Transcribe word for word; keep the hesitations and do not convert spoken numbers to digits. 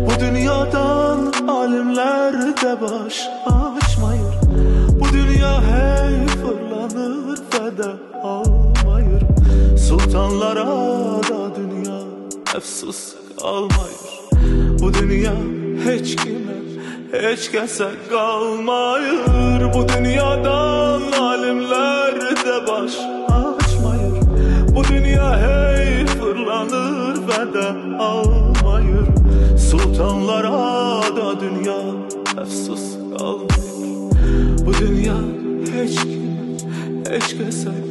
Bu dünyadan alimler de baş açmayır. Bu dünya hey fırlanır ve de almayır. Sultanlara da dünya efsus kalmayır. Bu dünya hiç kime, hiç kese kalmayır. Bu dünyadan alimler de baş açmayır. Bu dünya hey fırlanır ve de almayır. Sultanlara da dünya efsus kalmayır. Bu dünya hiç kime, hiç kese